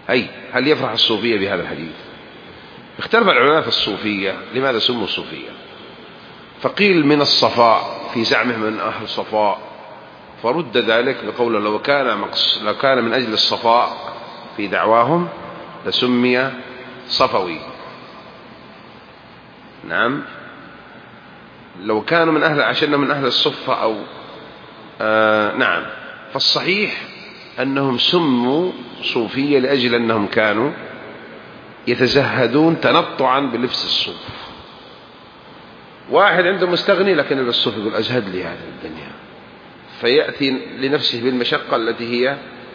هل يفرح الصوفية بهذا الحديث؟ اختلف العلماء في الصوفية لماذا سموا الصوفية. فقيل من الصفاء، في زعمهم من أهل الصفاء، فرد ذلك بقوله لو كان من أجل الصفاء في دعواهم لسمي صفوي. نعم، لو كانوا من أهل عشان من أهل الصفة أو نعم، فالصحيح أنهم سموا صوفية لأجل أنهم كانوا يتزهدون تنطعا بلبس الصوف. واحد عنده مستغني لكن يلبس الصوف يقول أزهد لي هذه الدنيا، فيأتي لنفسه بالمشقة التي هي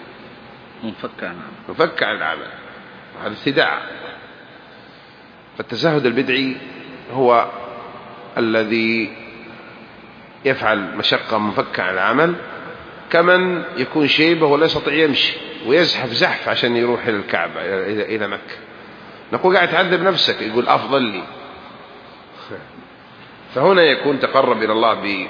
مفكة عن العمل، وهذا ابتداع. فالتزهد البدعي هو الذي يفعل مشقة مفكة عن العمل، كمن يكون شيبه ولا يستطيع يمشي ويزحف زحف عشان يروح إلى الكعبة إلى مكة. نقول قاعد تعذب نفسك، يقول أفضل لي. فهنا يكون تقرب إلى الله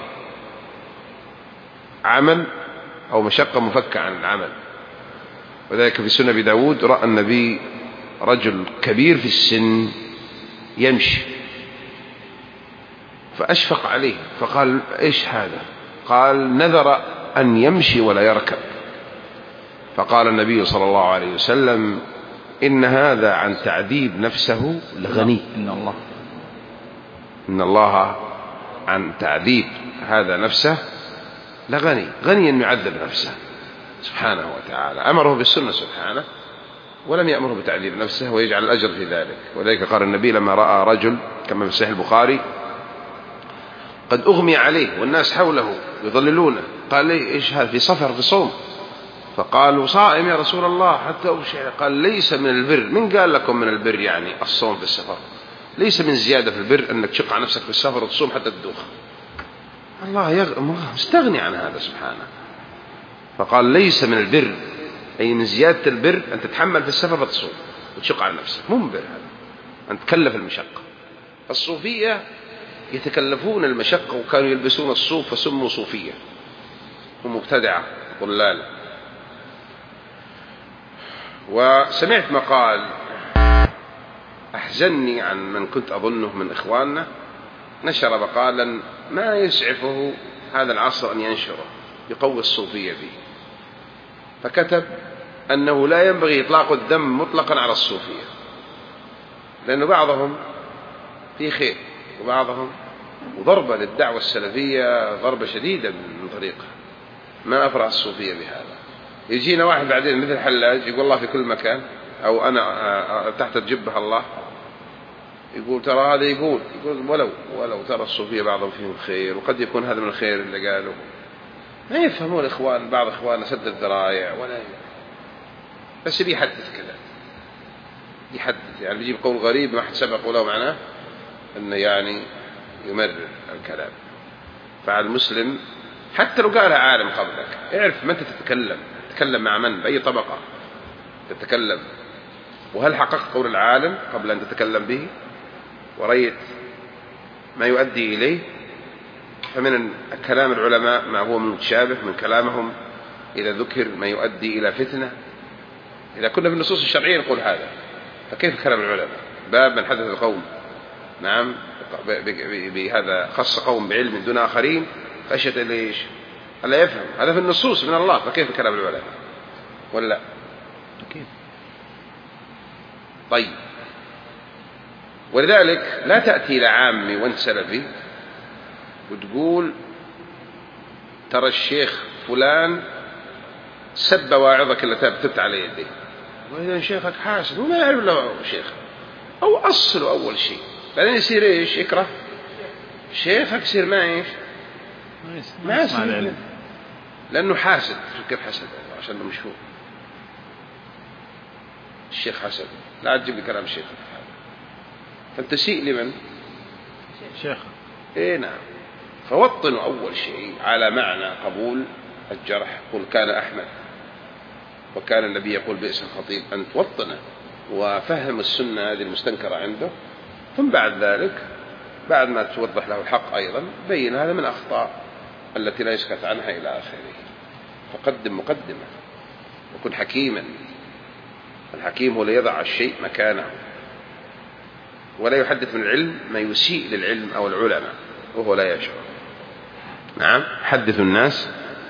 بعمل أو مشقة مفكة عن العمل. وذلك في سنة أبي داود رأى النبي رجل كبير في السن يمشي فأشفق عليه، فقال إيش هذا؟ قال نذر أن يمشي ولا يركب. فقال النبي صلى الله عليه وسلم إن هذا عن تعذيب نفسه لغني. إن الله عن تعذيب هذا نفسه لغني، غني أن يعذب نفسه سبحانه وتعالى. أمره بالسنة سبحانه ولم يأمره بتعذيب نفسه ويجعل الأجر في ذلك. وذلك قال النبي لما رأى رجل كما في صحيح البخاري قد أغمي عليه والناس حوله يضللونه، قال لي إيش هذا؟ في صفر في صوم. فقالوا صائم يا رسول الله حتى أبشع. قال ليس من البر. من قال لكم من البر يعني الصوم في السفر؟ ليس من زيادة في البر أنك تشق على نفسك في السفر وتصوم حتى تدوخ. الله مستغني عن هذا سبحانه. فقال ليس من البر، أي من زيادة البر أن تتحمل في السفر وتصوم وتشق على نفسك، مو من بر هذا، أن تكلف المشقة. الصوفية يتكلفون المشقة وكانوا يلبسون الصوف فسموا صوفية ومبتدعة ضلال. وسمعت مقال أحزنني عن من كنت أظنه من إخواننا، نشر مقالا ما يسعفه هذا العصر أن ينشره يقوي الصوفية به، فكتب أنه لا ينبغي إطلاق الذم مطلقا على الصوفية، لأن بعضهم في خير وبعضهم وضربة للدعوة السلفية، ضربة شديدة من طريقها. ما أفرح الصوفية بهذا. يجينا واحد بعدين مثل حلاج يقول الله في كل مكان، أو أنا تحت الجبهة الله، يقول ترى هذا يقول ولو ترى الصوفية بعضهم فيهم خير، وقد يكون هذا من الخير اللي قالوا. ما يفهمون الإخوان، بعض إخواننا سد الذرائع ولا بس بيحدث كذا، يحدث يعني بيجيب قول غريب ما حد سبق ولا معناه أنه يعني يمرر الكلام. فعلى المسلم حتى لو قالها عالم قبلك اعرف متى تتكلم مع من، بأي طبقة تتكلم، وهل حققت قول العالم قبل أن تتكلم به ورأيت ما يؤدي إليه. فمن كلام العلماء ما هو متشابه من كلامهم إذا ذكر ما يؤدي إلى فتنة. إذا كنا في النصوص الشرعية نقول هذا، فكيف كلام العلماء؟ باب من حدث القوم نعم بهذا خص قوم بعلم دون آخرين خشية ليش؟ ألا يفهم هذا في النصوص من الله، فكيف كلام العلماء ولا لا؟ طيب، ولذلك لا تأتي لعامي وانت سلفي وتقول ترى الشيخ فلان سب واعظك اللي تبت على يديه، وإذا شيخك حاسد وما يعرف له شيخ أو أصله أول شيء، بعدين يصير إيش؟ يكره شيخك، يصير ما إيش؟ ما يسمع لأنه حاسد. كيف حسد؟ عشان مشهور الشيخ حسد، لا تجيب لي كلام شيخ. فأنت سيء لمن؟ شيخ. إيه نعم. فوطنوا أول شيء على معنى قبول الجرح. قل كان أحمد وكان النبي يقول بئس الخطيب، أن توطنه وفهم السنة هذه المستنكرة عنده، ثم بعد ذلك بعد ما توضح له الحق أيضا بين هذا من أخطاء التي لا يسكت عنها إلى آخره. فقدم مقدمة وكن حكيما. الحكيم هو لا يضع الشيء مكانه، ولا يحدث من العلم ما يسيء للعلم أو العلماء وهو لا يشعر. نعم، حدث الناس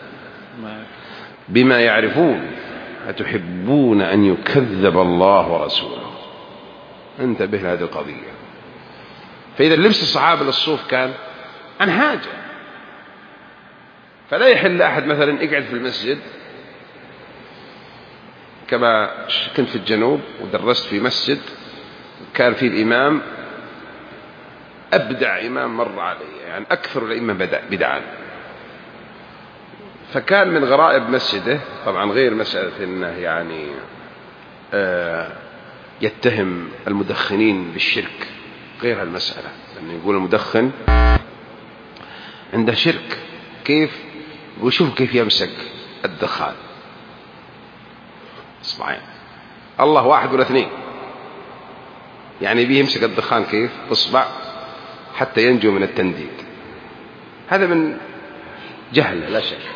بما يعرفون، أتحبون أن يكذب الله ورسوله. انتبه لهذه القضية. فإذا لبس الصحابة للصوف كان عن حاجة، فلا يحل أحد مثلا يقعد في المسجد، كما كنت في الجنوب ودرست في مسجد كان فيه الإمام أبدع إمام مر علي، يعني أكثر الأئمة بدعا. فكان من غرائب مسجده، طبعا غير مسألة أنه يعني يتهم المدخنين بالشرك، غير المسألة، لأنه يقول المدخن عنده شرك. كيف؟ وشوف كيف يمسك الدخان، اصبعين، الله واحد ولا اثنين، يعني بيه يمسك الدخان كيف؟ اصبع حتى ينجو من التنديد. هذا من جهل لا شك.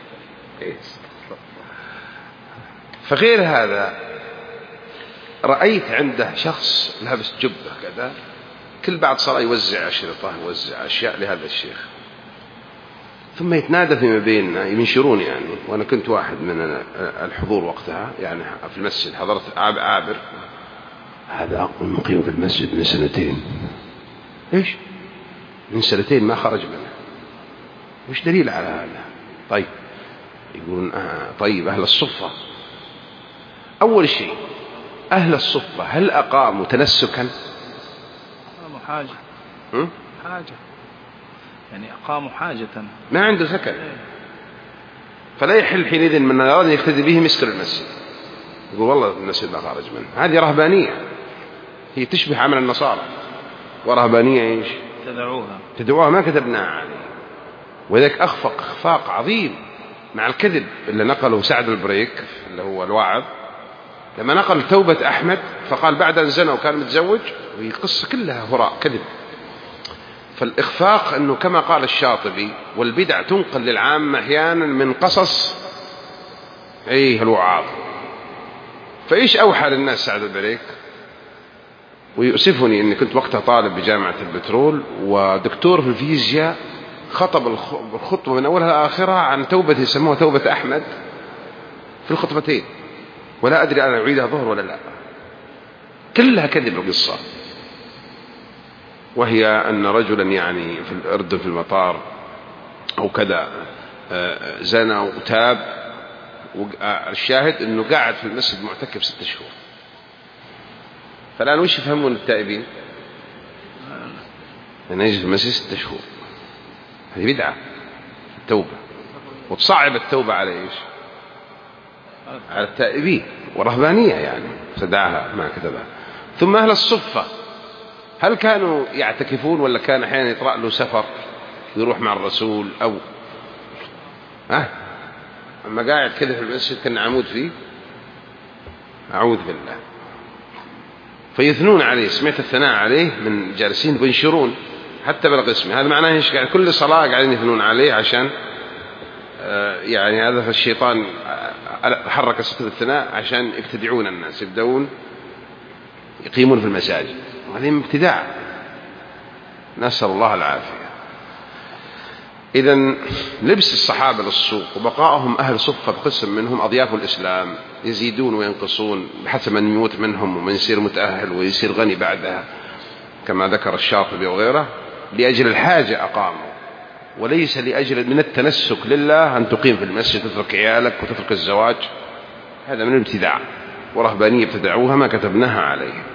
فغير هذا رأيت عنده شخص لابس جبة كذا، كل بعد صلاة يوزع أشرطة، يوزع أشياء لهذا الشيخ، ثم يتنادى فيما بيننا، ينشرون يعني، وأنا كنت واحد من الحضور وقتها يعني في المسجد، حضرت عابر، هذا مقيم في المسجد من 2 سنين. إيش؟ من 2 سنين ما خرج منه. وش دليل على هذا؟ طيب يقولون طيب أهل الصفة، أول شيء أهل الصفة هل أقاموا تنسكا؟ أقاموا حاجة يعني أقاموا حاجة، ما عنده سكن، فلا يحل حينئذ من أراد أن يقتدي به مسكر المسجد يقول والله المسجد ما خرج منه. هذه رهبانية، هي تشبه عمل النصارى، ورهبانية إيش؟ تدعوها ما كتبناها عليه. وذلك أخفاق عظيم مع الكذب اللي نقله سعد البريك اللي هو الواعظ، لما نقل توبة أحمد فقال بعد أن زنى وكان متزوج، وهي قصة كلها هراء كذب. فالإخفاق أنه كما قال الشاطبي، والبدع تنقل للعامة أحيانا من قصص الوعاظ. فإيش أوحى للناس سعد البريك؟ ويؤسفني أني كنت وقتها طالب بجامعة البترول، ودكتور في الفيزياء خطب الخطبة من أولها لآخرها عن توبة يسموها توبة أحمد في الخطبتين، ولا أدري أنا أعيدها ظهر ولا لا، كلها كذب القصة. وهي أن رجلا يعني في الأردن في المطار أو كذا زنى وتاب، والشاهد أنه قاعد في المسجد معتكف 6 شهور. فالآن وش يفهمون التائبين؟ أن يجلس في المسجد 6 شهور، هذه بدعة التوبة، وتصعب التوبة على إيش؟ على التائبين، ورهبانية يعني فدعها ما كتبها. ثم أهل الصفة هل كانوا يعتكفون ولا كان أحيانا يطرأ له سفر يروح مع الرسول أو أما قاعد كذا في المسجد كان عمود فيه؟ أعوذ بالله. فيثنون عليه، سمعت الثناء عليه من جالسين وينشرون حتى بالقسم. هذا معناه إيش؟ قاعد كل صلاة قاعدين يثنون عليه عشان يعني هذا فالشيطان حرك سكة الثناء عشان يبتدعون الناس، يبدأون يقيمون في المساجد، وهذه ابتداع، نسأل الله العافية. إذن لبس الصحابة للسوق وبقائهم أهل صفة قسم منهم أضياف الإسلام، يزيدون وينقصون بحسب من يموت منهم ومن يصير متأهل ويصير غني بعدها، كما ذكر الشاطبي وغيره. لأجل الحاجة أقاموا، وليس لأجل من التنسك لله أن تقيم في المسجد تترك عيالك وتترك الزواج. هذا من الابتداع ورهبانية ابتدعوها ما كتبناها عليه.